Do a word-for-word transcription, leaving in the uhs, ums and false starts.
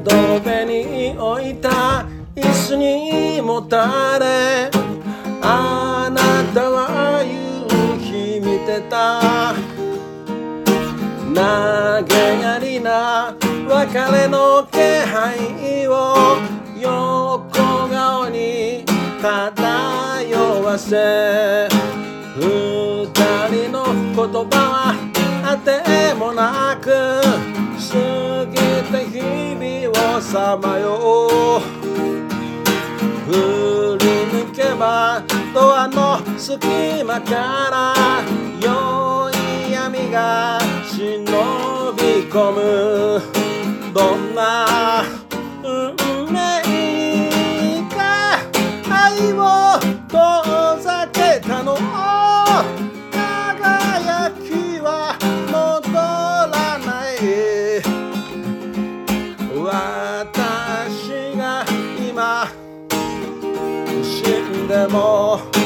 窓辺に置いた椅子にもたれ、あなたは夕日見てた。投げやりな別れの気配を横顔に漂わせ、二人の言葉はあてもなく過ぎて日々をさまよう。振り抜けばドアの隙間から良い闇が忍び込む。どんな運命が愛を遠ざけたの。輝きは戻らない。私が今死んでも